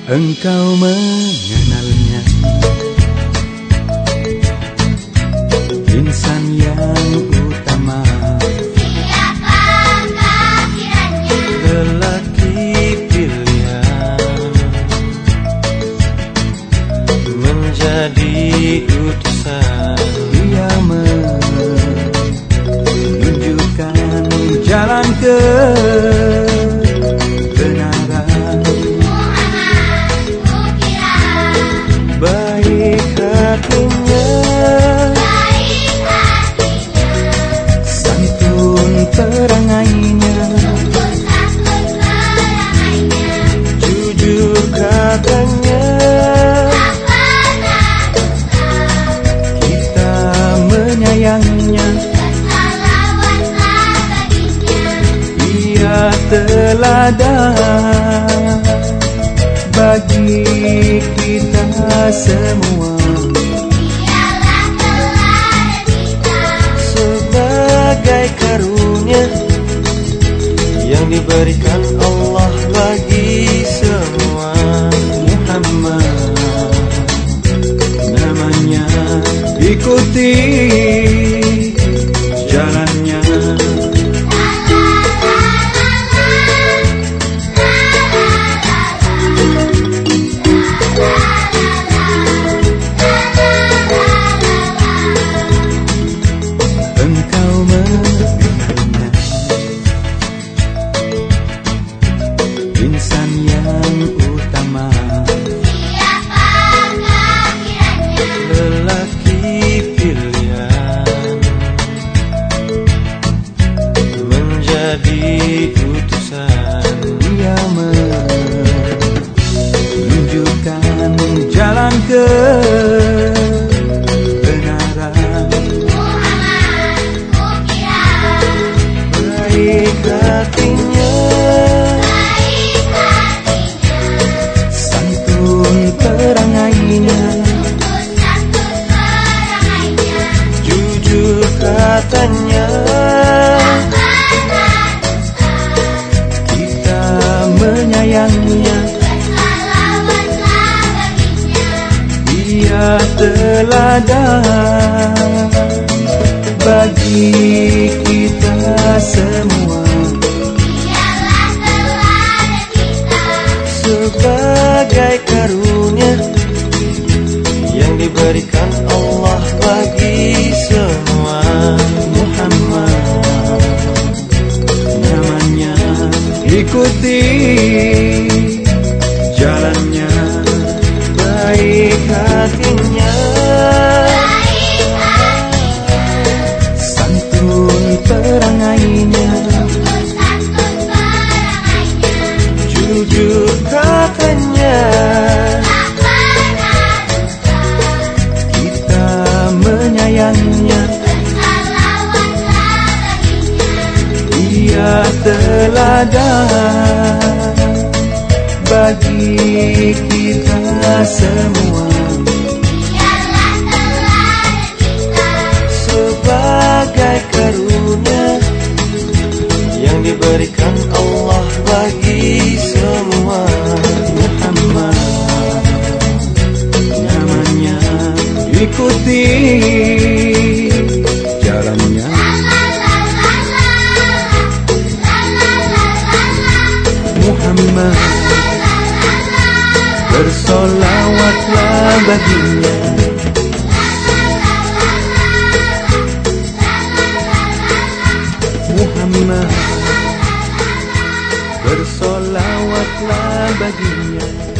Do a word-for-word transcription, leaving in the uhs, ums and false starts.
engkau mengenalnya, insan yang utama. Siapakah kiranya lelaki pilihan menjadi utusan? Dia menunjukkan jalan ke baik hatinya, baik hatinya, santun perangainya, santun perangainya, jujur katanya, tak pernah dusta, kita menyayanginya, bersalawatlah baginya, ia teladan bagi kita semua. dialah teladan kita, Sebagai karunia yang diberikan Allah bagi semua. Muhammad namanya, ikuti jalannya. Engkau mengenalnya, insan yang utama. siapakah kiranya Lelaki pilihan menjadi utusan. Dia menunjukkan jalan kebenaran. Muhammad mukirah, Baik hatinya, baik hatinya, santun perangainya, santun perangainya, jujur katanya, tak pernah dusta, kita menyayanginya, bersalawatlah baginya, dia teladan bagi kita semua. dialah teladan kita, Sebagai karunia yang diberikan Allah bagi semua. Muhammad namanya, ikuti jalannya. Baik hatinya, baik hatinya, santun perangainya, santun perangainya, jujur katanya, tak pernah dusta, kita menyayanginya, bersalawatlah baginya, dia teladan bagi kita semua. dialah teladan kita, Sebagai karunia yang diberikan Allah bagi semua. Muhammad namanya, ikuti jalannya. Muhammad bersolawatlah baginya, Muhammad bersolawatlah baginya.